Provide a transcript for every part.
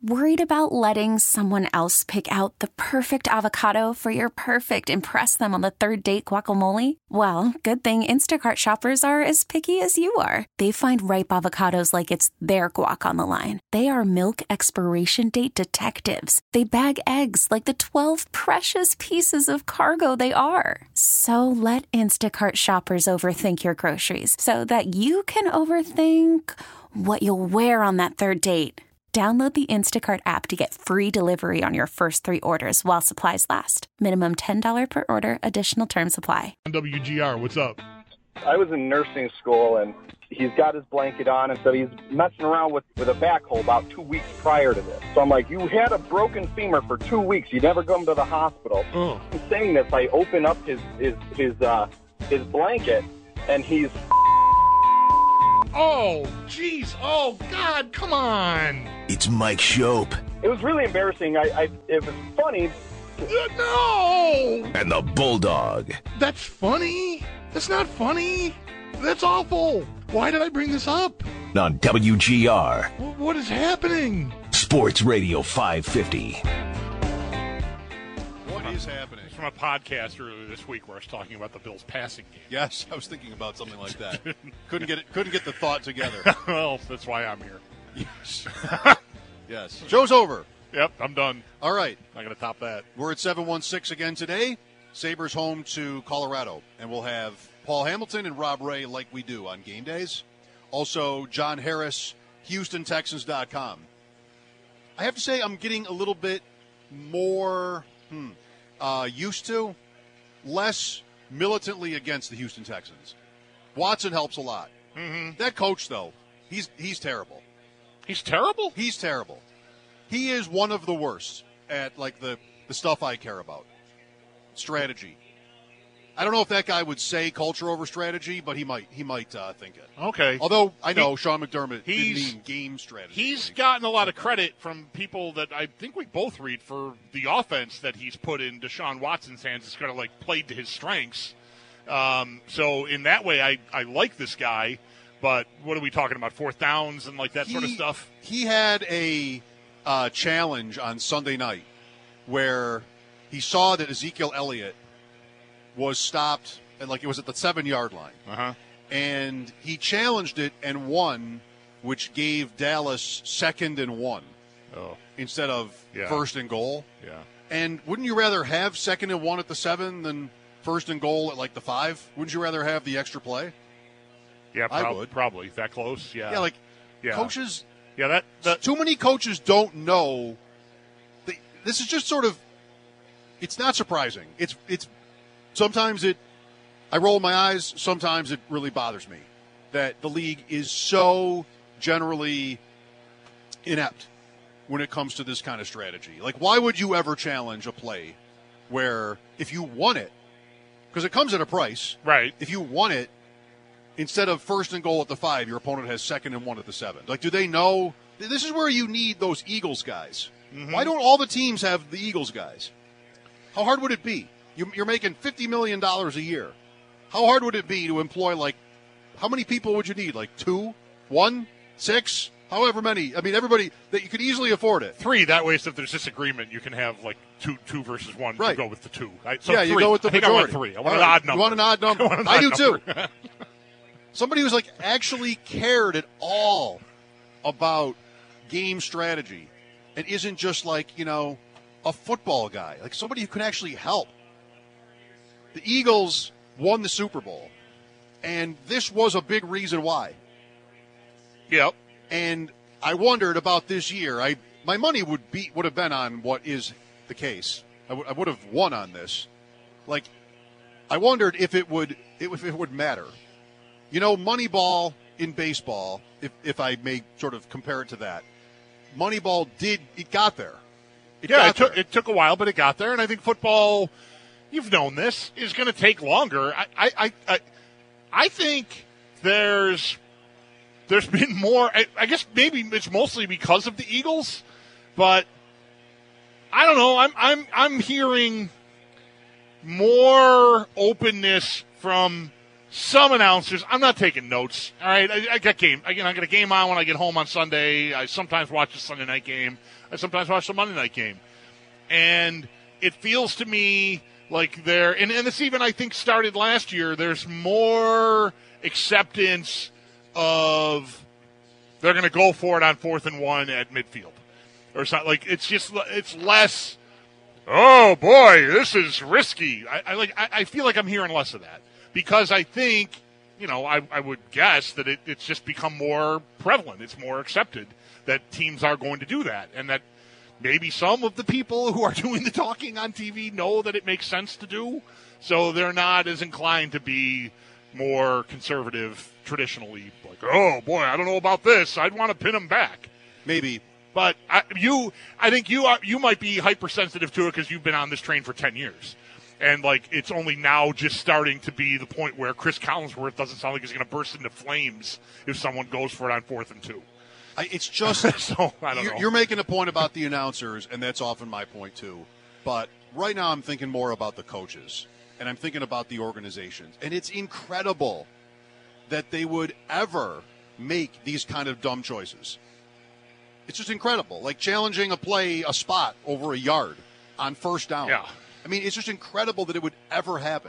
Worried about letting someone else pick out the perfect avocado for your perfect impress them on the third date guacamole? Well, good thing Instacart shoppers are as picky as you are. They find ripe avocados like it's their guac on the line. They are milk expiration date detectives. They bag eggs like the 12 precious pieces of cargo they are. So let Instacart shoppers overthink your groceries so that you can overthink what you'll wear on that third date. Download the Instacart app to get free delivery on your first 3 orders while supplies last. Minimum $10 per order. Additional terms apply. WGR, what's up? I was in nursing school, and he's got his blanket on, and so he's messing around with a backhoe about 2 weeks prior to this. So I'm like, you had a broken femur for 2 weeks. You never come to the hospital. Oh. I'm saying this. I open up his blanket, and he's... Oh, jeez. Oh, God, come on. It's Mike Shope. It was really embarrassing. It was funny. No! And the Bulldog. That's funny? That's not funny. That's awful. Why did I bring this up? On WGR. What is happening? Sports Radio 550. What is happening? From a podcast earlier this week where I was talking about the Bills' passing game. Yes, I was thinking about something like that. Couldn't get the thought together. Well, that's why I'm here. Yes. Yes. Show's over. Yep, I'm done. All right. Not going to top that. We're at 716 again today. Sabres home to Colorado. And we'll have Paul Hamilton and Rob Ray like we do on game days. Also, John Harris, HoustonTexans.com. I have to say I'm getting a little bit more used to, less militantly against the Houston Texans. Watson helps a lot. Mm-hmm. That coach, though, he's terrible. He's terrible? He's terrible. He is one of the worst at, like, the stuff I care about. Strategy. I don't know if that guy would say culture over strategy, but he might think it. Okay. Although I know Sean McDermott didn't mean game strategy. He's gotten a lot of credit from people that I think we both read for the offense that he's put in Deshaun Watson's hands. It's kind of like played to his strengths. So in that way, I like this guy. But what are we talking about? 4th downs and like that sort of stuff? He had a challenge on Sunday night where he saw that Ezekiel Elliott was stopped, and like it was at the 7-yard line. Uh-huh. And he challenged it and won, which gave Dallas 2nd and 1 instead of 1st and goal. Yeah. And wouldn't you rather have 2nd and 1 at the 7 than 1st and goal at like the 5? Wouldn't you rather have the extra play? Yeah, I would. Probably. That close, yeah. Yeah, coaches. Yeah, that too many coaches don't know. This is just sort of. It's not surprising. It's. Sometimes I roll my eyes. Sometimes it really bothers me that the league is so generally inept when it comes to this kind of strategy. Like, why would you ever challenge a play where if you won it, because it comes at a price, right? If you won it, instead of 1st and goal at the 5, your opponent has 2nd and 1 at the 7. Like, do they know? This is where you need those Eagles guys. Mm-hmm. Why don't all the teams have the Eagles guys? How hard would it be? You're making $50 million a year. How hard would it be to employ, like, how many people would you need? Like 2, 1, 6, however many? I mean, everybody that you could easily afford it. 3. That way, so if there's disagreement, you can have like two versus 1. Right. You go with the 2. So yeah, 3. you go with the majority. I want 3. I want an odd number. You want an odd number? I do too. Somebody who's like actually cared at all about game strategy and isn't just like, a football guy, like somebody who can actually help. The Eagles won the Super Bowl, and this was a big reason why. Yep. And I wondered about this year. My money would have been on what is the case. I would have won on this. Like, I wondered if it would matter. Moneyball in baseball, if I may sort of compare it to that. Moneyball got there. It took a while, but it got there, and I think football, you've known this, is going to take longer. I think there's been more. I guess maybe it's mostly because of the Eagles, but I don't know. I'm hearing more openness from some announcers, I'm not taking notes. All right, I got game. I got a game on when I get home on Sunday. I sometimes watch the Sunday night game. I sometimes watch the Monday night game. And it feels to me like there, and this even I think started last year, there's more acceptance of they're going to go for it on 4th and 1 at midfield. Or something. Like, it's less, oh boy, this is risky. I feel like I'm hearing less of that. Because I think, I would guess that it's just become more prevalent. It's more accepted that teams are going to do that. And that maybe some of the people who are doing the talking on TV know that it makes sense to do. So they're not as inclined to be more conservative traditionally. Like, oh, boy, I don't know about this. I'd want to pin them back. Maybe. But I think you might be hypersensitive to it because you've been on this train for 10 years. And, it's only now just starting to be the point where Chris Collinsworth doesn't sound like he's going to burst into flames if someone goes for it on 4th and 2. It's just so, I don't know. You're making a point about the announcers, and that's often my point too. But right now I'm thinking more about the coaches, and I'm thinking about the organizations. And it's incredible that they would ever make these kind of dumb choices. It's just incredible. Like challenging a spot over a yard on 1st down. Yeah. I mean, it's just incredible that it would ever happen.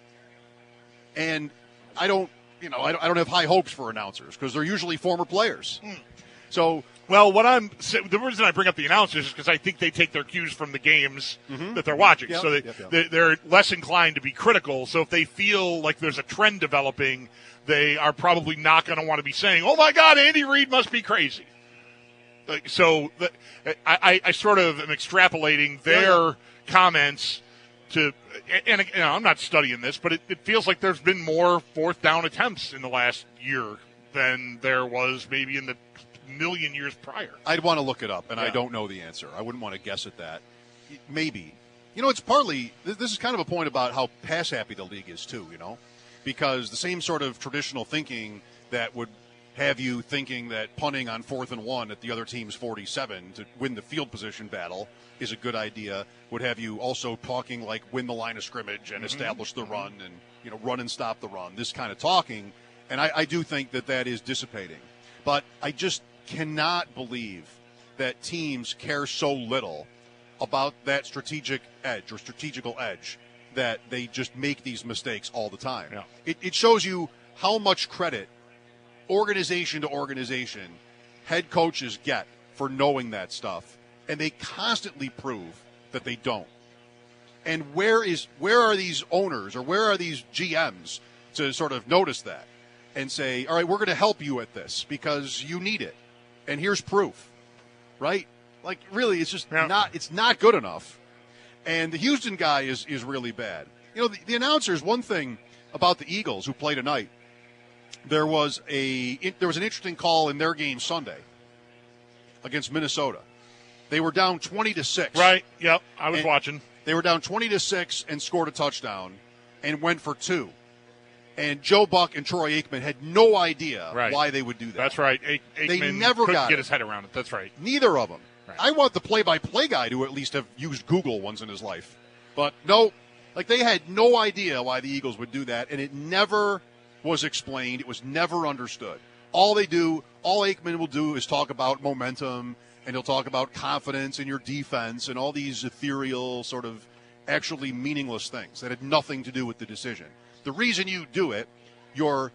And I don't have high hopes for announcers because they're usually former players. So, well, the reason I bring up the announcers is because I think they take their cues from the games that they're watching. Yep, So they're less inclined to be critical. So if they feel like there's a trend developing, they are probably not going to want to be saying, "Oh my God, Andy Reid must be crazy." So I sort of am extrapolating their comments to, and I'm not studying this, but it feels like there's been more 4th down attempts in the last year than there was maybe in the million years prior. I'd want to look it up, and I don't know the answer. I wouldn't want to guess at that. Maybe. It's partly, this is kind of a point about how pass-happy the league is, too, because the same sort of traditional thinking that would have you thinking that punting on 4th and 1 at the other team's 47 to win the field position battle is a good idea, would have you also talking like win the line of scrimmage and establish the run and, run and stop the run, this kind of talking. And I do think that is dissipating. But I just cannot believe that teams care so little about that strategical edge that they just make these mistakes all the time. Yeah. It shows you how much credit organization to organization head coaches get for knowing that stuff, and they constantly prove that they don't. And where are these owners or where are these GMs to sort of notice that and say, all right, we're going to help you at this because you need it, and here's proof, right? Like, really, it's just not good enough. And the Houston guy is really bad. The announcers, one thing about the Eagles who play tonight, there was an interesting call in their game Sunday against Minnesota. They were down 20-6. Right. Yep. I was watching. They were down 20-6 and scored a touchdown and went for 2. And Joe Buck and Troy Aikman had no idea why they would do that. That's right. Aikman they never couldn't get his head around it. That's right. Neither of them. Right. I want the play-by-play guy to at least have used Google once in his life. But no, they had no idea why the Eagles would do that, and it never was explained. It was never understood. All Aikman will do is talk about momentum, and he'll talk about confidence in your defense and all these ethereal sort of actually meaningless things that had nothing to do with the decision. The reason you do it, you're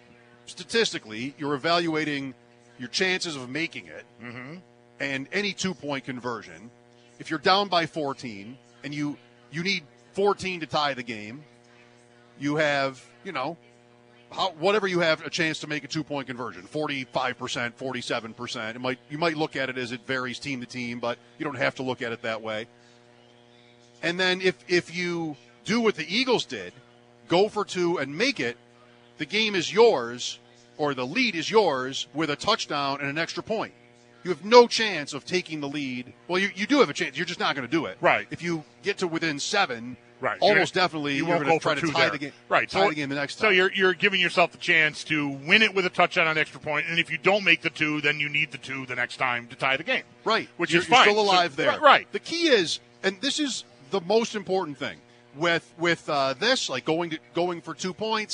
evaluating your chances of making it and any 2-point conversion. If you're down by 14 and you need 14 to tie the game, you have, whatever you have a chance to make a 2-point conversion, 45%, 47%. You might look at it as it varies team to team, but you don't have to look at it that way. And then if you do what the Eagles did, go for 2 and make it, the game is yours, or the lead is yours with a touchdown and an extra point. You have no chance of taking the lead. Well, you do have a chance. You're just not going to do it. Right. If you get to within 7, right, almost definitely you're going to try to tie the game. Right. Tie the game the next time. So you're giving yourself the chance to win it with a touchdown on an extra point, and if you don't make the 2, then you need the 2 the next time to tie the game. Right. Which you're is fine. You're still alive there. Right. The key is, and this is the most important thing with this, like going for 2 points,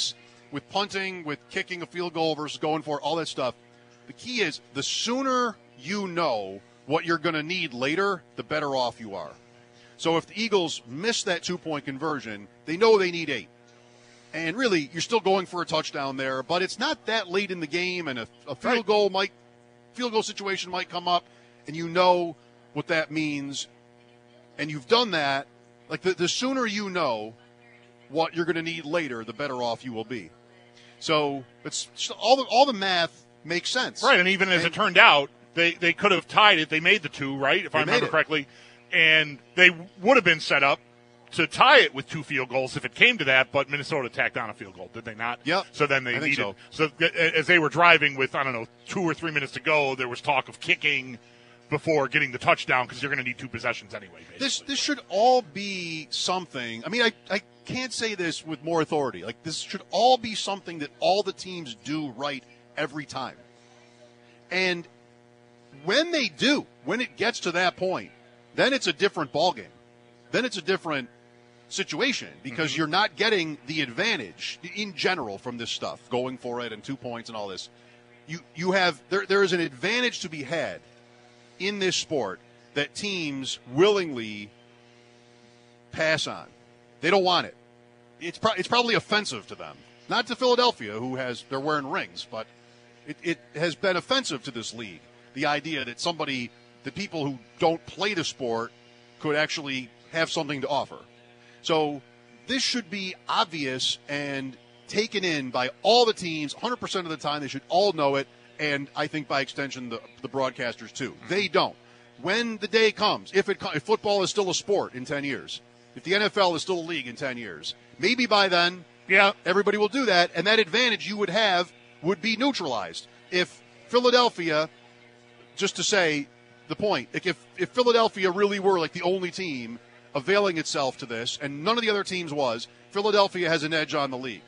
with punting, with kicking a field goal versus going for it, all that stuff. The key is the sooner you know what you're going to need later, the better off you are. So if the Eagles miss that 2-point conversion, they know they need 8. And really, you're still going for a touchdown there, but it's not that late in the game, and a field goal situation might come up, and you know what that means, and you've done that. Like the sooner you know what you're going to need later, the better off you will be. So it's all the math makes sense, right? And even as it turned out, they could have tied it. They made the 2, right? If I remember correctly, and they would have been set up to tie it with 2 field goals if it came to that, but Minnesota tacked on a field goal, did they not? Yep. So then they needed. So as they were driving with, 2 or 3 minutes to go, there was talk of kicking before getting the touchdown because you're going to need 2 possessions anyway. This should all be something. I mean, I can't say this with more authority. Like, this should all be something that all the teams do right every time. And when they do, when it gets to that point, then it's a different ballgame. Then it's a different situation because you're not getting the advantage in general from this stuff, going for it and 2 points and all this. You have there is an advantage to be had in this sport that teams willingly pass on. They don't want it. It's probably offensive to them. Not to Philadelphia, they're wearing rings, but it has been offensive to this league. The idea that people who don't play the sport could actually have something to offer. So this should be obvious and taken in by all the teams 100% of the time. They should all know it, and I think by extension the broadcasters too. They don't. When the day comes, if football is still a sport in 10 years, if the NFL is still a league in 10 years, maybe by then everybody will do that, and that advantage you would have would be neutralized. If Philadelphia, just to say the point, if Philadelphia really were like the only team availing itself to this, and none of the other teams was, Philadelphia has an edge on the league.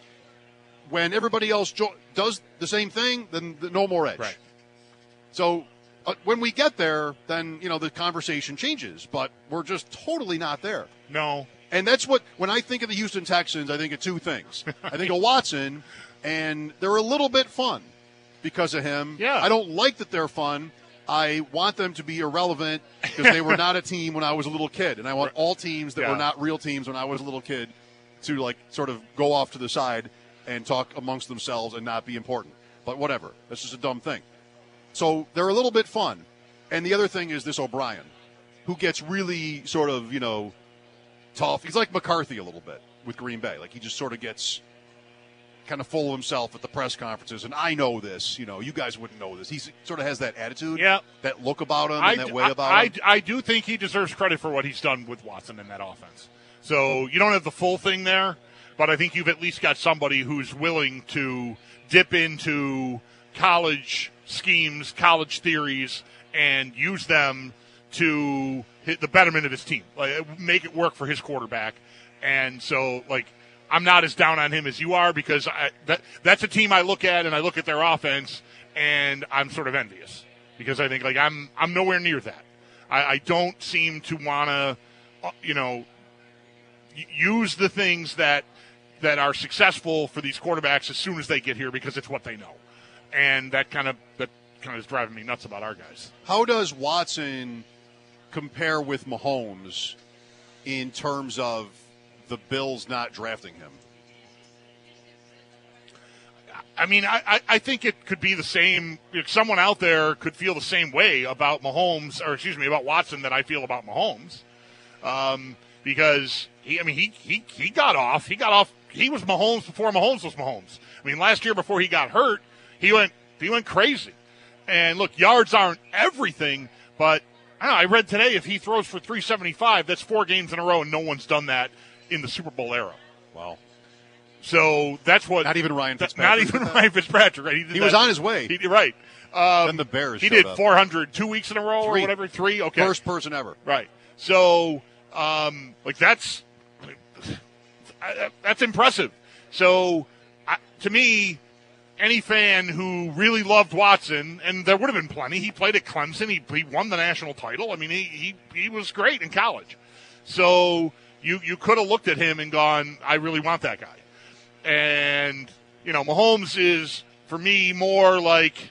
When everybody else does the same thing, then no more edge. Right. So when we get there, then the conversation changes, but we're just totally not there. No. And that's when I think of the Houston Texans, I think of 2 things. I think of Watson, and they're a little bit fun because of him. Yeah. I don't like that they're fun. I want them to be irrelevant because they were not a team when I was a little kid. And I want all teams that were not real teams when I was a little kid to sort of go off to the side and talk amongst themselves and not be important. But whatever. That's just a dumb thing. So they're a little bit fun. And the other thing is this O'Brien, who gets really sort of, tough. He's like McCarthy a little bit with Green Bay. Like he just sort of gets kind of full of himself at the press conferences, and I know this, you guys wouldn't know this. He sort of has that attitude, that look about him, and that way about him. I do think he deserves credit for what he's done with Watson in that offense. So you don't have the full thing there, but I think you've at least got somebody who's willing to dip into college schemes, college theories, and use them to hit the betterment of his team, make it work for his quarterback. And so, I'm not as down on him as you are because that's a team I look at, and I look at their offense, and I'm sort of envious because I think I'm nowhere near that. I don't seem to want to, use the things that are successful for these quarterbacks as soon as they get here because it's what they know, and that kind of is driving me nuts about our guys. How does Watson compare with Mahomes in terms of the Bills not drafting him? I mean, I think it could be the same. Someone out there could feel the same way about Mahomes, about Watson that I feel about Mahomes, because he got off. He was Mahomes before Mahomes was Mahomes. I mean, last year before he got hurt, he went crazy. And look, yards aren't everything, but I read today if he throws for 375, that's 4 games in a row, and no one's done that in the Super Bowl era. Wow. So that's what. Not even Ryan Fitzpatrick. Not even Ryan Fitzpatrick. Right? He was on his way. Right. Then the Bears. He did 400 2 weeks in a row or whatever. 3. Okay. First person ever. Right. So, that's impressive. So, to me, any fan who really loved Watson, and there would have been plenty. He played at Clemson. He won the national title. I mean, he was great in college. So you could have looked at him and gone, I really want that guy. And Mahomes is, for me, more like,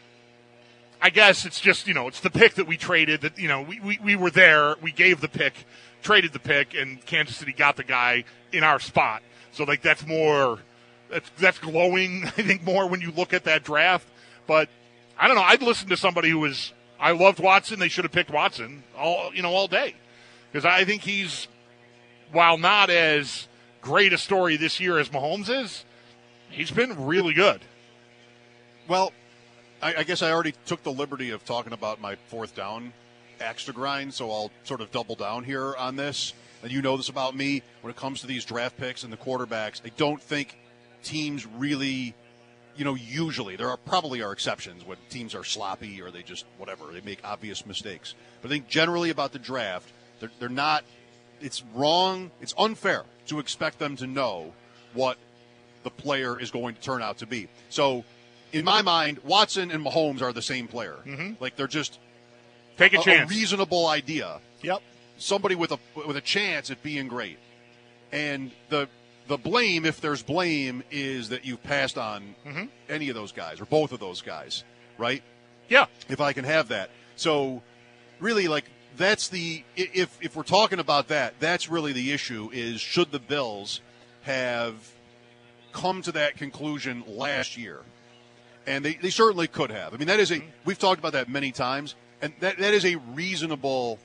I guess it's just, it's the pick that we traded that, we were there, we gave the pick, traded the pick, and Kansas City got the guy in our spot. So, like, that's glowing, I think, more when you look at that draft. But, I don't know, I'd listen to somebody who was, I loved Watson, they should have picked Watson all day. Because I think he's, while not as great a story this year as Mahomes is, he's been really good. Well, I guess I already took the liberty of talking about my fourth down axe to grind, so I'll sort of double down here on this. And you know this about me. When it comes to these draft picks and the quarterbacks, I don't think teams really, usually, there probably are exceptions when teams are sloppy or they just, whatever, they make obvious mistakes. But I think generally about the draft, they're not, it's wrong, it's unfair to expect them to know what the player is going to turn out to be. So, in my mind, Watson and Mahomes are the same player. Mm-hmm. Like, they're just take a chance. A reasonable idea. Yep. Somebody with a chance at being great. And the blame, if there's blame, is that you've passed on any of those guys or both of those guys, right? Yeah. If I can have that. So, really, like, that's if we're talking about that, that's really the issue is should the Bills have come to that conclusion last year? And they certainly could have. I mean, that is we've talked about that many times, and that is a reasonable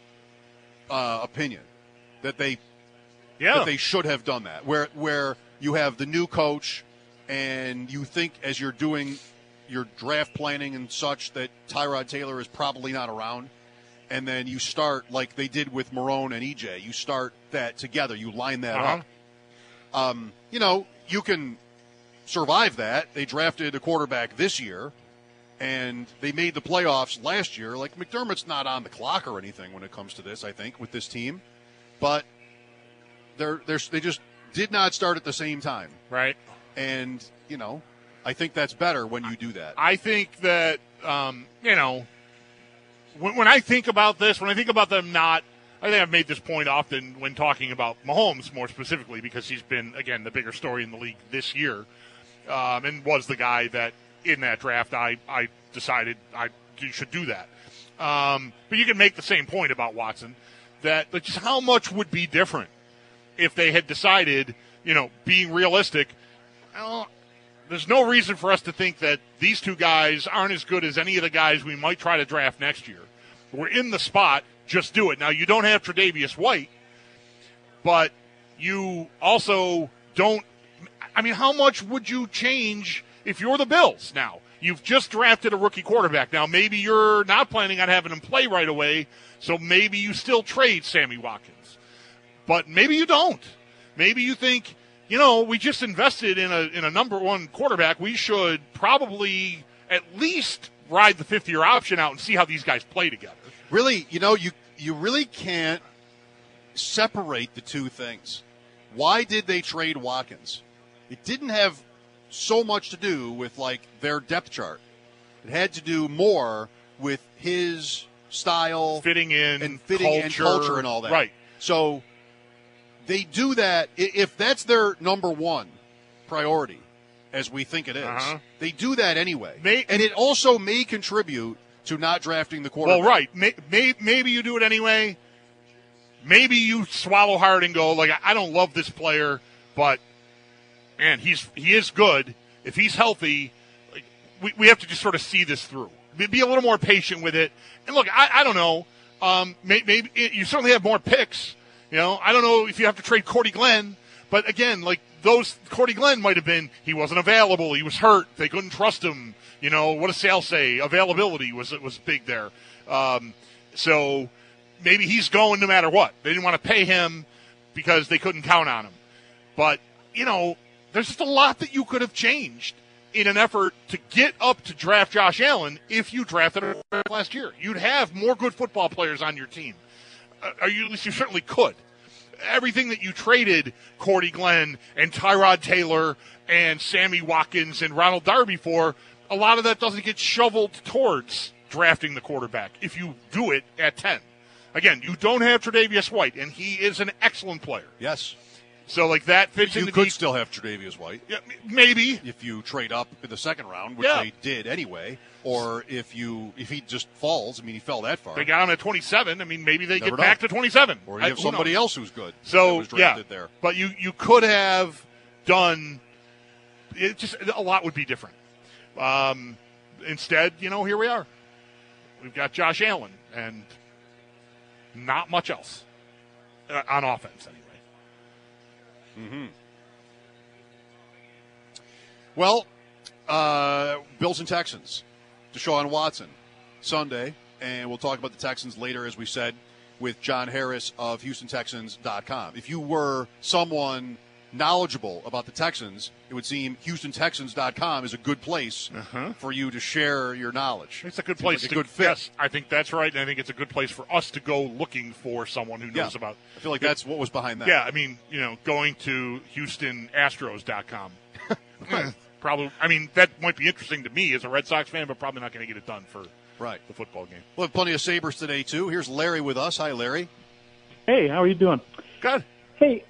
opinion that they should have done that. Where you have the new coach, and you think as you're doing your draft planning and such that Tyrod Taylor is probably not around, and then you start like they did with Marrone and EJ. You start that together. You line that up. You can survive that. They drafted a quarterback this year, and they made the playoffs last year. Like, McDermott's not on the clock or anything when it comes to this, I think, with this team. But they just did not start at the same time. Right. And, I think that's better when you do that. I think that, when I think about this, when I think about them not, I think I've made this point often when talking about Mahomes more specifically because he's been, again, the bigger story in the league this year. And was the guy that in that draft I decided you should do that. But you can make the same point about Watson that just how much would be different if they had decided, being realistic, there's no reason for us to think that these two guys aren't as good as any of the guys we might try to draft next year. We're in the spot, just do it. Now, you don't have Tre'Davious White, but you also don't. I mean, how much would you change if you're the Bills now? You've just drafted a rookie quarterback. Now, maybe you're not planning on having him play right away, so maybe you still trade Sammy Watkins. But maybe you don't. Maybe you think, we just invested in a number one quarterback. We should probably at least ride the fifth-year option out and see how these guys play together. Really, you really can't separate the two things. Why did they trade Watkins? It didn't have so much to do with, their depth chart. It had to do more with his style. Fitting in, and culture and all that. Right. So they do that. If that's their number one priority, as we think it is, they do that anyway. And it also may contribute to not drafting the quarterback. Well, right. Maybe you do it anyway. Maybe you swallow hard and go, I don't love this player, but man, he is good. If he's healthy, we have to just sort of see this through. Be a little more patient with it. And look, I don't know. Maybe you certainly have more picks. I don't know if you have to trade Cordy Glenn, but again, those Cordy Glenn might have been he wasn't available, he was hurt, they couldn't trust him. What does Sale say? Availability was big there. So maybe he's going no matter what. They didn't want to pay him because they couldn't count on him. But there's just a lot that you could have changed in an effort to get up to draft Josh Allen if you drafted him last year. You'd have more good football players on your team. At least you certainly could. Everything that you traded Cordy Glenn and Tyrod Taylor and Sammy Watkins and Ronald Darby for, a lot of that doesn't get shoveled towards drafting the quarterback if you do it at 10. Again, you don't have Tre'Davious White, and he is an excellent player. Yes. So, like, that fits You into could still have Tre'Davious White. Yeah, maybe. If you trade up in the second round, which they did anyway, or if he just falls. I mean, he fell that far. They got him at 27. I mean, maybe they get back to 27. Or you have somebody else who's good. So, that was drafted there. But you could have done it. Just a lot would be different. Instead, here we are. We've got Josh Allen and not much else on offense, anyway. Mm-hmm. Well, Bills and Texans. Deshaun Watson, Sunday, and we'll talk about the Texans later, as we said, with John Harris of HoustonTexans.com. If you were someone knowledgeable about the Texans, it would seem HoustonTexans.com is a good place for you to share your knowledge. It's a good place. Like a good fit. Yes, I think that's right, and I think it's a good place for us to go looking for someone who knows about. I feel like that's what was behind that. Yeah, I mean, going to HoustonAstros.com. Right. Probably. I mean, that might be interesting to me as a Red Sox fan, but probably not going to get it done for the football game. We'll have plenty of Sabres today, too. Here's Larry with us. Hi, Larry. Hey, how are you doing? Good. Hey,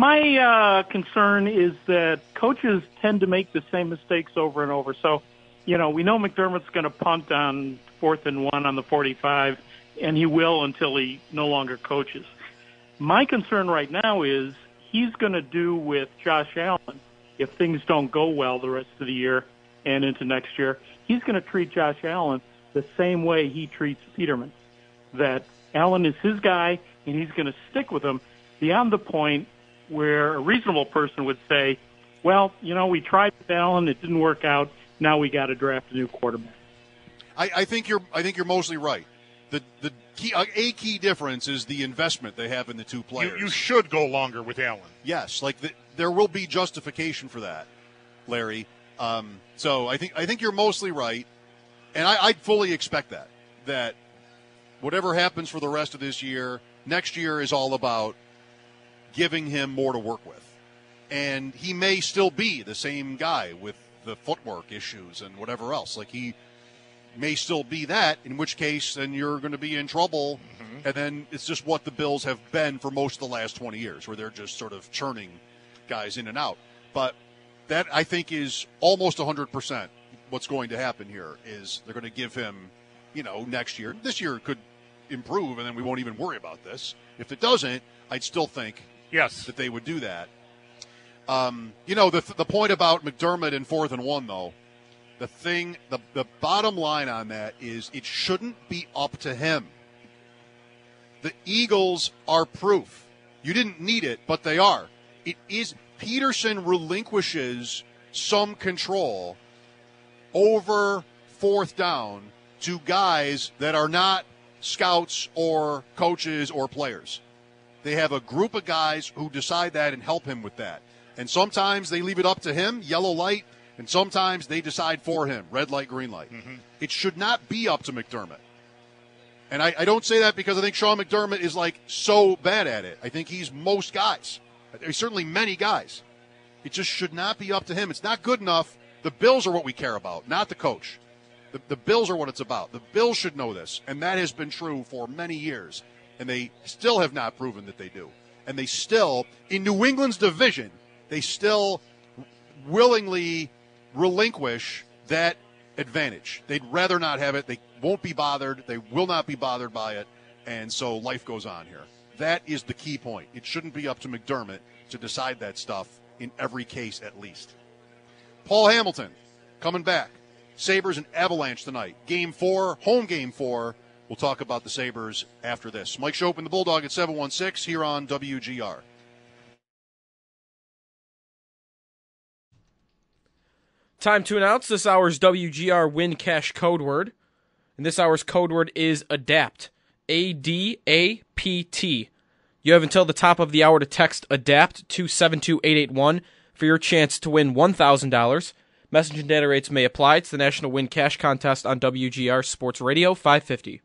my concern is that coaches tend to make the same mistakes over and over. So, we know McDermott's going to punt on 4th and 1 on the 45, and he will until he no longer coaches. My concern right now is he's going to do with Josh Allen. If things don't go well the rest of the year and into next year, he's going to treat Josh Allen the same way he treats Peterman, that Allen is his guy and he's going to stick with him beyond the point where a reasonable person would say, well, we tried with Allen, it didn't work out, now we got to draft a new quarterback. I think you're mostly right. The key difference is the investment they have in the two players. You should go longer with Allen. Yes, there will be justification for that, Larry. So I think you're mostly right, and I fully expect that whatever happens for the rest of this year, next year is all about giving him more to work with, and he may still be the same guy with the footwork issues and whatever else. Like, he may still be that, in which case then you're going to be in trouble, and then it's just what the Bills have been for most of the last 20 years, where they're just sort of churning guys in and out. But that, I think, is almost 100% what's going to happen here, is they're going to give him, next year. This year could improve, and then we won't even worry about this. If it doesn't, I'd still think that they would do that. The point about McDermott in 4th and 1, though, the bottom line on that is it shouldn't be up to him. The Eagles are proof. You didn't need it, but they are. It is. Peterson relinquishes some control over 4th down to guys that are not scouts or coaches or players. They have a group of guys who decide that and help him with that. And sometimes they leave it up to him, yellow light, and sometimes they decide for him, red light, green light. It should not be up to McDermott. And I don't say that because I think Sean McDermott is, so bad at it. I think he's most guys. There's certainly many guys. It just should not be up to him. It's not good enough. The Bills are what we care about, not the coach. The Bills are what it's about. The Bills should know this, and that has been true for many years. And they still have not proven that they do. And they still, in New England's division, they still willingly relinquish that advantage. They'd rather not have it. They won't be bothered. They will not be bothered by it. And so life goes on here. That is the key point. It shouldn't be up to McDermott to decide that stuff in every case, at least. Paul Hamilton coming back. Sabres and Avalanche tonight. Game 4, home game 4. We'll talk about the Sabres after this. Mike Schopp and the Bulldog at 716 here on WGR. Time to announce this hour's WGR Win Cash code word. And this hour's code word is ADAPT. ADAPT. You have until the top of the hour to text ADAPT to 72881 for your chance to win $1,000. Message and data rates may apply. It's the National Win Cash Contest on WGR Sports Radio 550.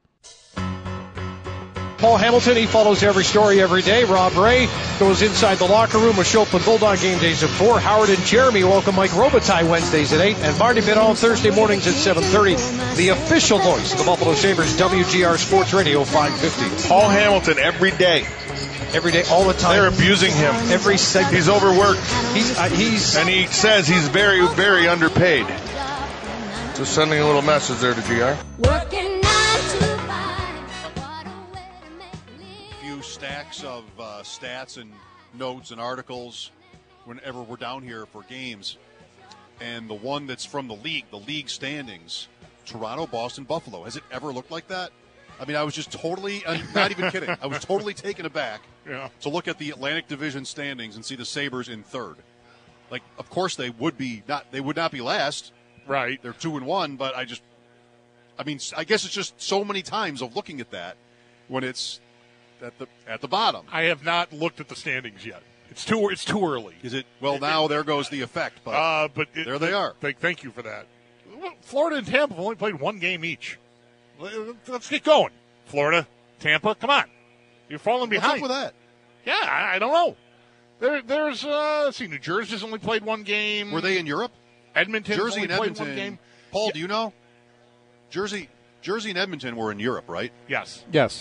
Paul Hamilton, he follows every story every day. Rob Ray goes inside the locker room with Schopp and Bulldog game days at 4. Howard and Jeremy welcome Mike Robitaille Wednesdays at 8. And Marty Vidal Thursday mornings at 7:30. The official voice of the Buffalo Sabres, WGR Sports Radio 550. Paul Hamilton every day. every day, all the time. They're abusing him. Every segment. He's overworked. And he says he's very, very underpaid. Just sending a little message there to GR. Working 9 to 5. A few stacks of stats and notes and articles whenever we're down here for games. And the one that's from the league standings, Toronto, Boston, Buffalo. Has it ever looked like that? I mean, I was just totally, I'm not even kidding. I was totally taken aback to look at the Atlantic Division standings and see the Sabres in third. Like, of course they would not be last. Right. They're 2-1, but I guess it's just so many times of looking at that when it's at the bottom. I have not looked at the standings yet. It's too early. Is it? Well, now there goes the effect. But there they are. Thank you for that. Florida and Tampa have only played one game each. Let's get going. Florida, Tampa, come on. You're falling behind. What's up with that? Yeah, I don't know. There's let's see, New Jersey's only played one game. Were they in Europe? Edmonton's Jersey only and played Edmonton. one game. Paul, do you know? Jersey and Edmonton were in Europe, right? Yes.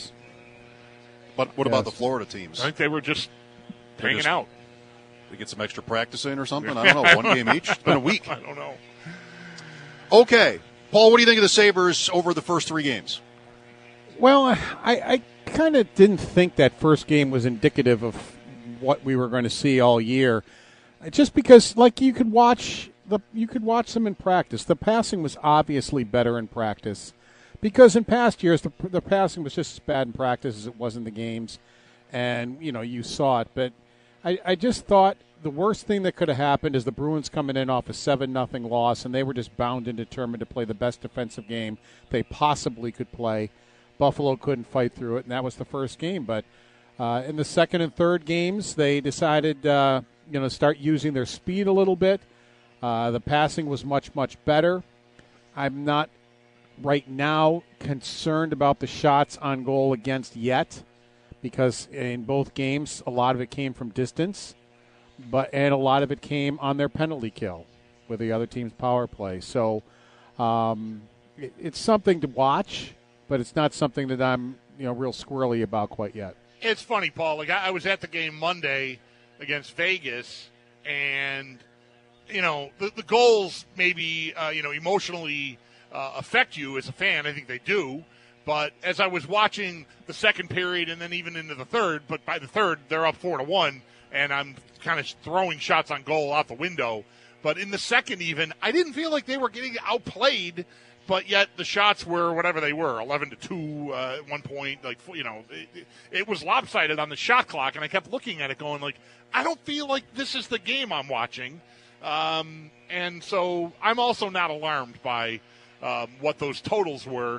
But what about the Florida teams? I think they were just hanging out. They get some extra practice in or something? I don't know. One game each? It's been a week. I don't know. Okay. Paul, what do you think of the Sabres over the first 3 games? Well, I kind of didn't think that first game was indicative of what we were going to see all year. Just because, like, you could watch them in practice. The passing was obviously better in practice because in past years the passing was just as bad in practice as it was in the games, and you saw it. But I just thought the worst thing that could have happened is the Bruins coming in off a 7-0 loss, and they were just bound and determined to play the best defensive game they possibly could play. Buffalo couldn't fight through it, and that was the first game. But in the second and third games, they decided start using their speed a little bit. The passing was much, much better. I'm not right now concerned about the shots on goal against yet, because in both games a lot of it came from distance, and a lot of it came on their penalty kill with the other team's power play. So it's something to watch, but it's not something that I'm real squirrely about quite yet. It's funny, Paul. Like I was at the game Monday against Vegas, and the goals maybe emotionally affect you as a fan. I think they do. But as I was watching the second period and then even into the third, but by the third they're up 4-1, and I'm kind of throwing shots on goal out the window. But in the second, even I didn't feel like they were getting outplayed. But yet the shots were whatever they were, 11-2 at one point. Like it was lopsided on the shot clock, and I kept looking at it, going like, I don't feel like this is the game I'm watching. And so I'm also not alarmed by what those totals were.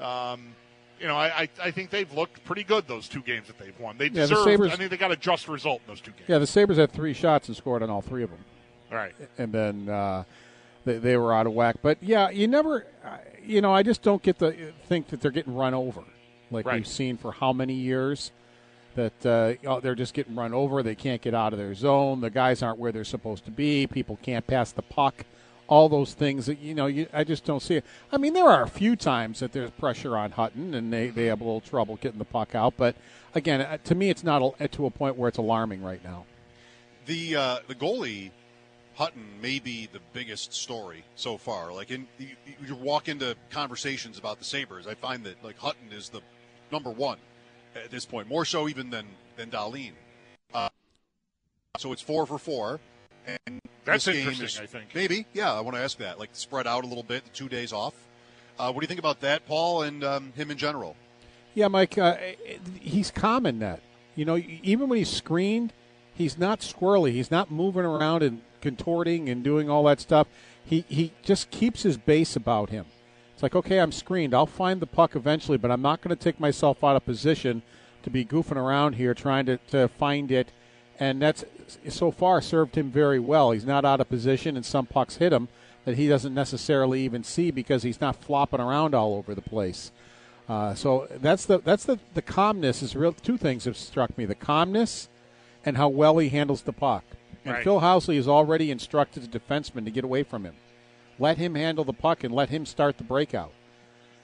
I think they've looked pretty good those 2 games that they've won. They deserved. I think they got a just result in those 2 games. Yeah, the Sabres had 3 shots and scored on all 3 of them. All right, and then. They were out of whack. But, yeah, you never I just don't think that they're getting run over like we've seen for how many years, that they're just getting run over. They can't get out of their zone. The guys aren't where they're supposed to be. People can't pass the puck. All those things that, I just don't see it. I mean, there are a few times that there's pressure on Hutton, and they have a little trouble getting the puck out. But, again, to me, it's not to a point where it's alarming right now. The goalie, Hutton, may be the biggest story so far. Like, you walk into conversations about the Sabres, I find that like Hutton is the number one at this point, more so even than Dahlin. So it's 4 for 4, and that's this game interesting. I think maybe, yeah. I want to ask that, like spread out a little bit, the 2 days off. What do you think about that, Paul, and him in general? Yeah, Mike, he's calm in that. Even when he's screened, he's not squirrely. He's not moving around and contorting and doing all that stuff. He just keeps his base about him. It's like, okay, I'm screened. I'll find the puck eventually, but I'm not going to take myself out of position to be goofing around here trying to find it. And that's so far served him very well. He's not out of position, and some pucks hit him that he doesn't necessarily even see because he's not flopping around all over the place. So that's the calmness is real. 2 things have struck me: the calmness and how well he handles the puck. And Phil Housley has already instructed the defenseman to get away from him. Let him handle the puck and let him start the breakout.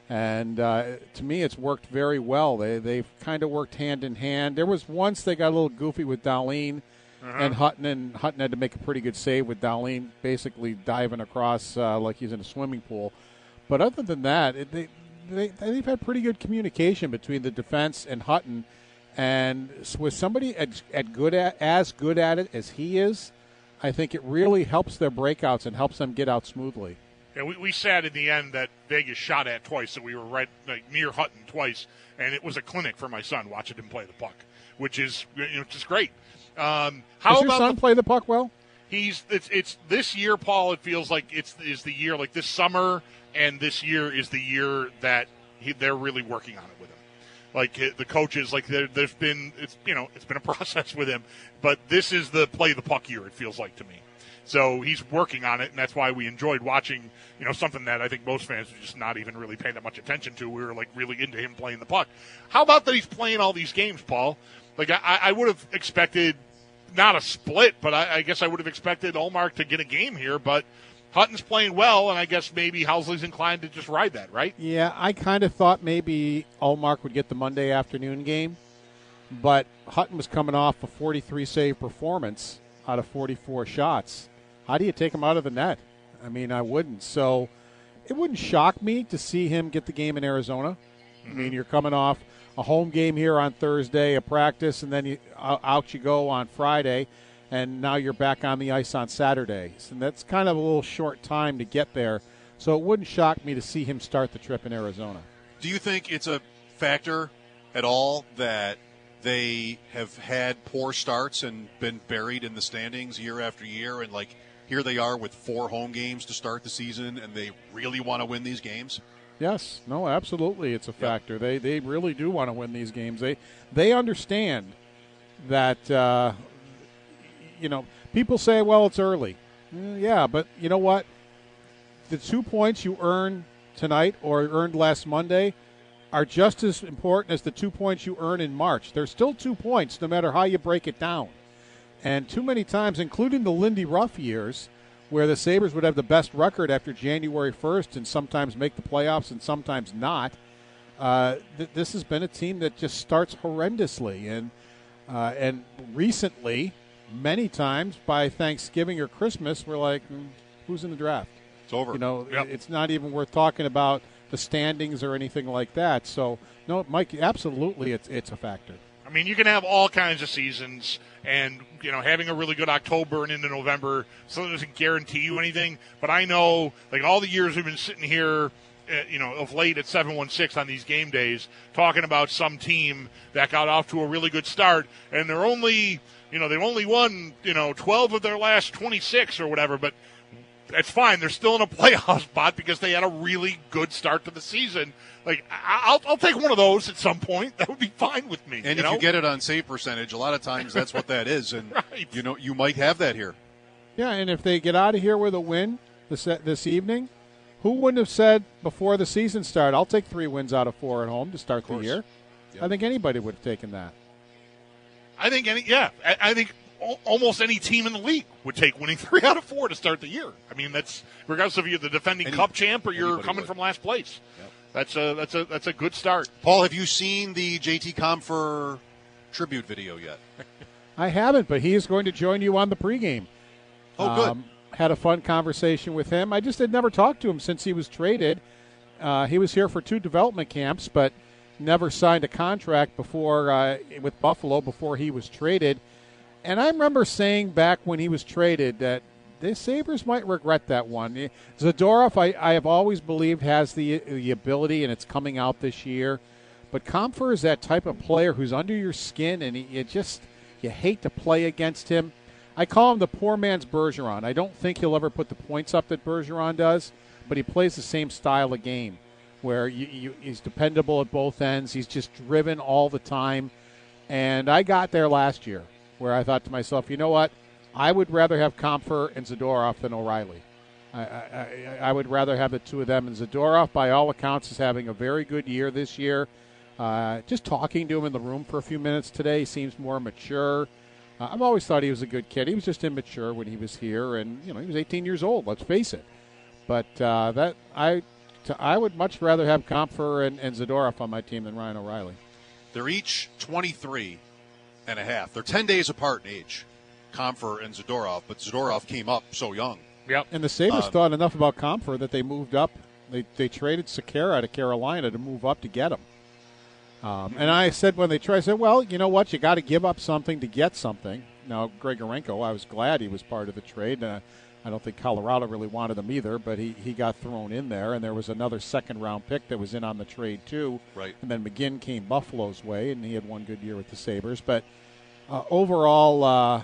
And to me, it's worked very well. They've kind of worked hand in hand. There was once they got a little goofy with Darlene and Hutton had to make a pretty good save with Darlene basically diving across like he's in a swimming pool. But other than that, they've had pretty good communication between the defense and Hutton. And with somebody as good at it as he is, I think it really helps their breakouts and helps them get out smoothly. Yeah, we sat in the end that Vegas shot at twice, so we were right near Hutton twice, and it was a clinic for my son watching him play the puck, which is great. How Does your about son play the puck well? It's this year, Paul. It feels like is the year, like this summer, and this year is the year that they're really working on it with him. Like the coaches, like there's been it's been a process with him, but this is the play the puck year. It feels like to me. So he's working on it, and that's why we enjoyed watching, something that I think most fans are just not even really paying that much attention to. We were, like, really into him playing the puck. How about that he's playing all these games, Paul? Like, I would have expected not a split, but I guess I would have expected Ullmark to get a game here, but Hutton's playing well, and I guess maybe Housley's inclined to just ride that, right? Yeah, I kind of thought maybe Ullmark would get the Monday afternoon game, but Hutton was coming off a 43-save performance out of 44 shots. How do you take him out of the net? I mean, I wouldn't. So it wouldn't shock me to see him get the game in Arizona. I mean, you're coming off a home game here on Thursday, a practice, and then out you go on Friday, and now you're back on the ice on Saturday. And that's kind of a little short time to get there. So it wouldn't shock me to see him start the trip in Arizona. Do you think it's a factor at all that they have had poor starts and been buried in the standings year after year, and here they are with 4 home games to start the season, and they really want to win these games? Yes. No, absolutely it's a factor. Yep. They really do want to win these games. They understand that, people say, well, it's early. Yeah, but you know what? The 2 points you earn tonight or earned last Monday are just as important as the 2 points you earn in March. They're still 2 points no matter how you break it down. And too many times, including the Lindy Ruff years, where the Sabres would have the best record after January 1st and sometimes make the playoffs and sometimes not, this has been a team that just starts horrendously. And recently, many times by Thanksgiving or Christmas, we're like, who's in the draft? It's over. It's not even worth talking about the standings or anything like that. So, no, Mike, absolutely it's a factor. I mean, you can have all kinds of seasons, and, having a really good October and into November, so it doesn't guarantee you anything. But I know, like, all the years we've been sitting here, of late at 716 on these game days, talking about some team that got off to a really good start, and they're only, they've only won, 12 of their last 26 or whatever, but that's fine. They're still in a playoff spot because they had a really good start to the season. Like, I'll take one of those at some point. That would be fine with me. And if you get it on save percentage, a lot of times that's what that is. And, right. You might have that here. Yeah, and if they get out of here with a win this evening, who wouldn't have said before the season started, I'll take 3 wins out of 4 at home to start the year? Yep. I think anybody would have taken that. I think almost any team in the league would take winning 3 out of 4 to start the year. I mean, that's regardless of you're the defending Cup champ or you're coming from last place. Yep. That's a good start. Paul, have you seen the JT Compher tribute video yet? I haven't, but he is going to join you on the pregame. Oh, good. Had a fun conversation with him. I just had never talked to him since he was traded. He was here for 2 development camps, but never signed a contract before with Buffalo before he was traded. And I remember saying back when he was traded that the Sabres might regret that one. Zadorov, I have always believed, has the ability, and it's coming out this year. But Compher is that type of player who's under your skin, and you hate to play against him. I call him the poor man's Bergeron. I don't think he'll ever put the points up that Bergeron does, but he plays the same style of game where he's dependable at both ends. He's just driven all the time. And I got there last year where I thought to myself, you know what? I would rather have Compher and Zadorov than O'Reilly. I would rather have the 2 of them. And Zadorov, by all accounts, is having a very good year this year. Just talking to him in the room for a few minutes today, he seems more mature. I've always thought he was a good kid. He was just immature when he was here, and he was 18 years old. Let's face it. But to I would much rather have Comfer and Zadorov on my team than Ryan O'Reilly. They're each 23 and a half. They're 10 days apart in age, Comfer and Zadorov, but Zadorov came up so young. Yep. And the Sabres thought enough about Comfer that they moved up. They traded Sekera to Carolina to move up to get him. And I said when they tried, I said, well, you know what? You got to give up something to get something. Now, Grigorenko, I was glad he was part of the trade. I don't think Colorado really wanted him either, but he got thrown in there. And there was another second-round pick that was in on the trade, too. Right. And then McGinn came Buffalo's way, and he had one good year with the Sabres. But overall,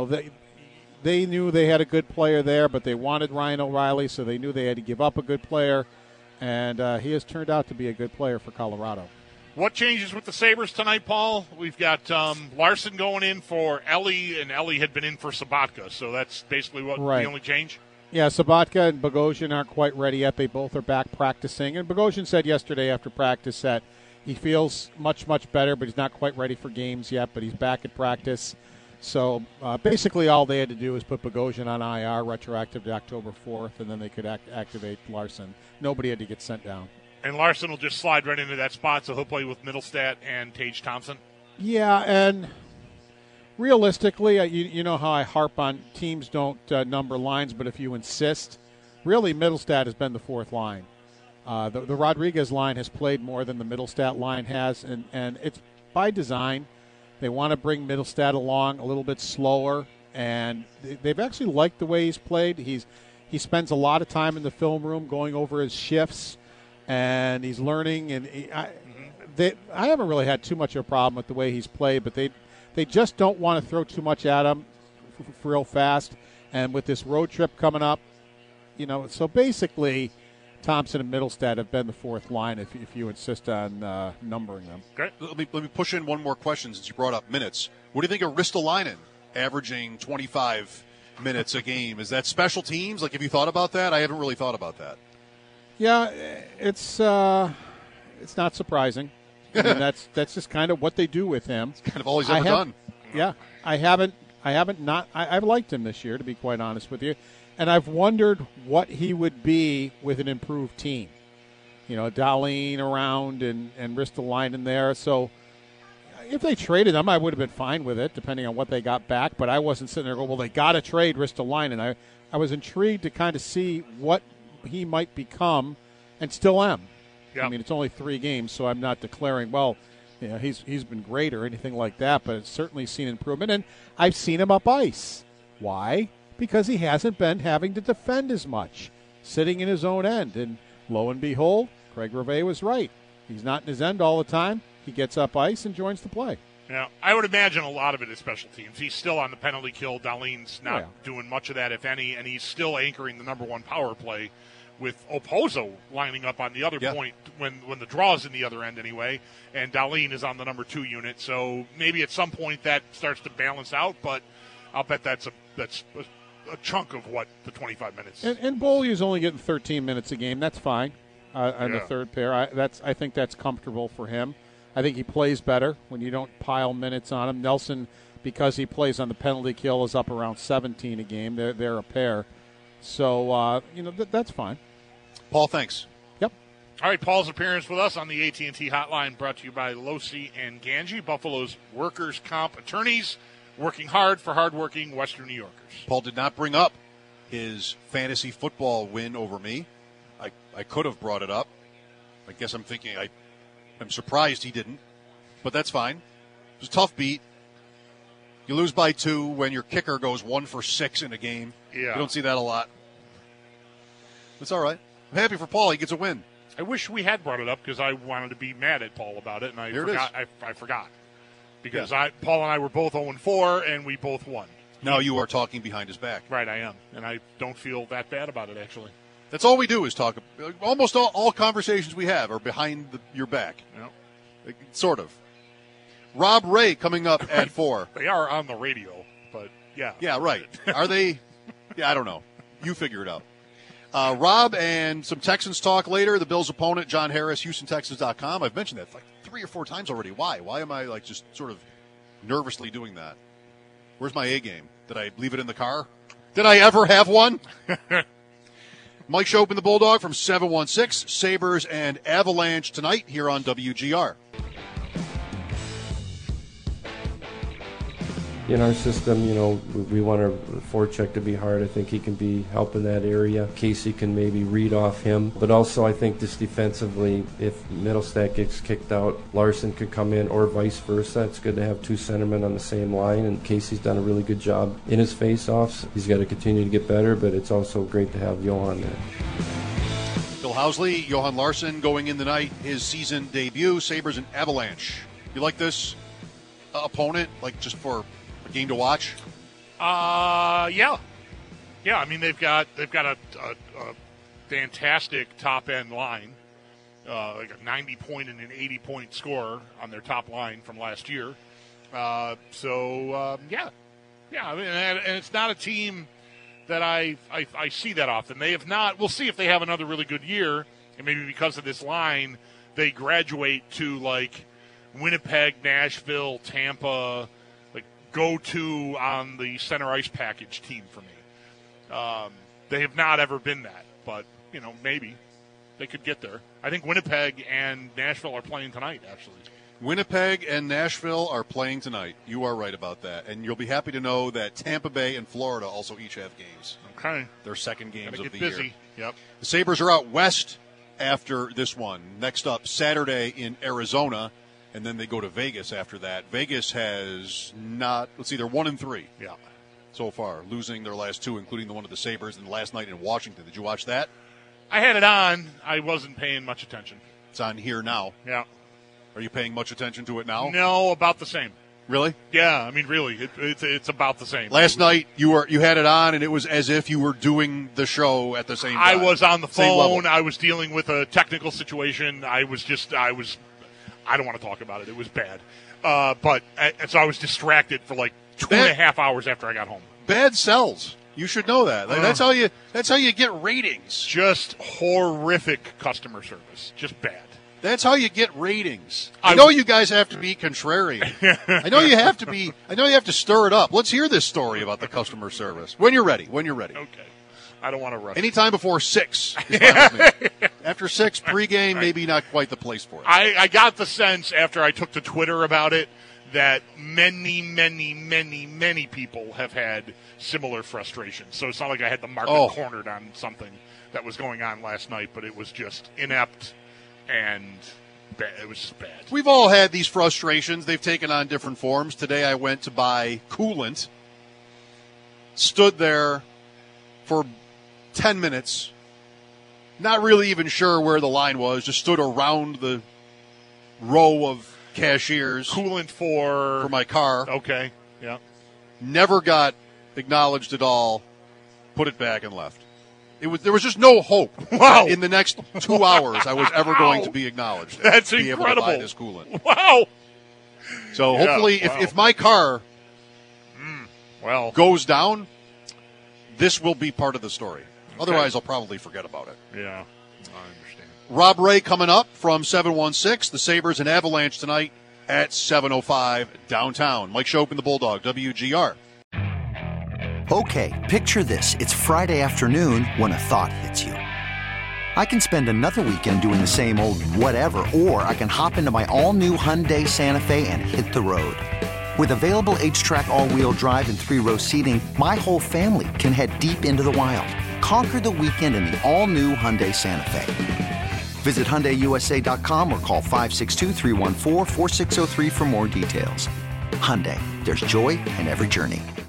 they knew they had a good player there, but they wanted Ryan O'Reilly, so they knew they had to give up a good player. And he has turned out to be a good player for Colorado. What changes with the Sabres tonight, Paul? We've got Larson going in for Ellie, and Ellie had been in for Sabatka, so that's basically the only change? Yeah, Sabatka and Bogosian aren't quite ready yet. They both are back practicing. And Bogosian said yesterday after practice that he feels much, much better, but he's not quite ready for games yet, but he's back at practice. So basically all they had to do was put Bogosian on IR retroactive to October 4th, and then they could activate Larson. Nobody had to get sent down. And Larson will just slide right into that spot, so he'll play with Middlestat and Tage Thompson. Yeah, and realistically, you know how I harp on teams don't number lines, but if you insist, really Middlestat has been the fourth line. The Rodriguez line has played more than the Middlestat line has, and it's by design. They want to bring Middlestat along a little bit slower, and they've actually liked the way he's played. He spends a lot of time in the film room going over his shifts, and he's learning. And I haven't really had too much of a problem with the way he's played, but they just don't want to throw too much at him real fast. And with this road trip coming up, so basically Thompson and Middlestat have been the fourth line if you insist on numbering them. Great. Let me push in one more question since you brought up minutes. What do you think of Ristolainen averaging 25 minutes a game? Is that special teams? Have you thought about that? I haven't really thought about that. Yeah, it's not surprising. I mean, that's just kind of what they do with him. It's kind of all he's ever done. Yeah, I've liked him this year, to be quite honest with you, and I've wondered what he would be with an improved team. Dahlin around and Ristolainen there. So if they traded him, I would have been fine with it, depending on what they got back. But I wasn't sitting there going, well, they got to trade Ristolainen. I was intrigued to kind of see what he might become, and still am. Yep. I mean, it's only 3 games, so I'm not declaring, he's been great or anything like that, but it's certainly seen improvement, and I've seen him up ice. Why? Because he hasn't been having to defend as much, sitting in his own end, and lo and behold, Craig Rivet was right. He's not in his end all the time. He gets up ice and joins the play. Yeah, I would imagine a lot of it is special teams. He's still on the penalty kill. Dahlin's not doing much of that, if any, and he's still anchoring the number one power play with Opozo lining up on the other point when the draw's in the other end anyway, and Dahlin is on the number 2 unit. So maybe at some point that starts to balance out, but I'll bet that's a chunk of what the 25 minutes. And Beaulieu's only getting 13 minutes a game. That's fine on the third pair. I think that's comfortable for him. I think he plays better when you don't pile minutes on him. Nelson, because he plays on the penalty kill, is up around 17 a game. They're a pair. So, that's fine. Paul, thanks. Yep. All right, Paul's appearance with us on the AT&T hotline brought to you by Losi and Ganji, Buffalo's workers' comp attorneys, working hard for hardworking Western New Yorkers. Paul did not bring up his fantasy football win over me. I could have brought it up. I guess I'm thinking I'm surprised he didn't, but that's fine. It was a tough beat. You lose by 2 when your kicker goes 1 for 6 in a game. Yeah. You don't see that a lot. It's all right. I'm happy for Paul. He gets a win. I wish we had brought it up because I wanted to be mad at Paul about it, and I forgot. Because Paul and I were both 0-4, and we both won. Now you are talking behind his back. Right, I am. And I don't feel that bad about it, actually. That's all we do is talk. Almost all conversations we have are behind your back. Yep. Sort of. Rob Ray coming up at 4. They are on the radio, but yeah. Yeah, right. Are they? Yeah, I don't know. You figure it out. Rob and some Texans talk later. The Bills' opponent, John Harris, HoustonTexans.com. I've mentioned that 3 or 4 times already. Why? Why am I just sort of nervously doing that? Where's my A game? Did I leave it in the car? Did I ever have one? Mike Schopp and the Bulldog from 716, Sabres and Avalanche tonight here on WGR. In our system, we want our forecheck to be hard. I think he can be helping that area. Casey can maybe read off him. But also I think just defensively, if Middlestat gets kicked out, Larson could come in or vice versa. It's good to have two centermen on the same line, and Casey's done a really good job in his face-offs. He's got to continue to get better, but it's also great to have Johan there. Bill Housley, Johan Larson going in tonight, his season debut, Sabres and Avalanche. You like this opponent, like just for a game to watch? Yeah. I mean, they've got a fantastic top end line, like a 90-point and an 80-point score on their top line from last year. Yeah. I mean, and it's not a team that I see that often. They have not. We'll see if they have another really good year, and maybe because of this line, they graduate to like Winnipeg, Nashville, Tampa. Go-to on the center ice package team for me. They have not ever been that, but, maybe they could get there. I think Winnipeg and Nashville are playing tonight, actually. Winnipeg and Nashville are playing tonight. You are right about that. And you'll be happy to know that Tampa Bay and Florida also each have games. Okay. Their second games of the busy. year. Yep. The Sabres are out west after this one. Next up, Saturday in Arizona. And then they go to Vegas after that. Vegas has not, they're 1-3 so far, losing their last two, including the one of the Sabres, and last night in Washington. Did you watch that? I had it on. I wasn't paying much attention. It's on here now. Yeah. Are you paying much attention to it now? No, about the same. Really? Yeah, I mean, really, it's about the same. Last night you had it on, and it was as if you were doing the show at the same time. I was on the phone. I was dealing with a technical situation. I don't want to talk about it. It was bad. So I was distracted for like 2.5 hours after I got home. Bad sells. You should know that. That's how you get ratings. Just horrific customer service. Just bad. That's how you get ratings. I know you guys have to be contrarian. I know you have to stir it up. Let's hear this story about the customer service. When you're ready. Okay. I don't want to rush. Anytime before 6 is fine with me. After 6, pregame, maybe not quite the place for it. I got the sense after I took to Twitter about it that many, many, many, many people have had similar frustrations. So it's not like I had the market cornered on something that was going on last night, but it was just inept and bad. It was just bad. We've all had these frustrations. They've taken on different forms. Today I went to buy coolant, stood there for 10 minutes, not really even sure where the line was, just stood around the row of cashiers. Coolant for my car. Okay, yeah. Never got acknowledged at all, put it back and left. There was just no hope in the next 2 hours I was ever going to be acknowledged. That's to be incredible. Able to buy this coolant. Wow. So hopefully if my car goes down, this will be part of the story. Otherwise, I'll probably forget about it. Yeah, I understand. Rob Ray coming up from 716. The Sabres and Avalanche tonight at 7:05 downtown. Mike Schopp and the Bulldog, WGR. Okay, picture this. It's Friday afternoon when a thought hits you. I can spend another weekend doing the same old whatever, or I can hop into my all-new Hyundai Santa Fe and hit the road. With available H-Track all-wheel drive and 3-row seating, my whole family can head deep into the wild. Conquer the weekend in the all-new Hyundai Santa Fe. Visit HyundaiUSA.com or call 562-314-4603 for more details. Hyundai, there's joy in every journey.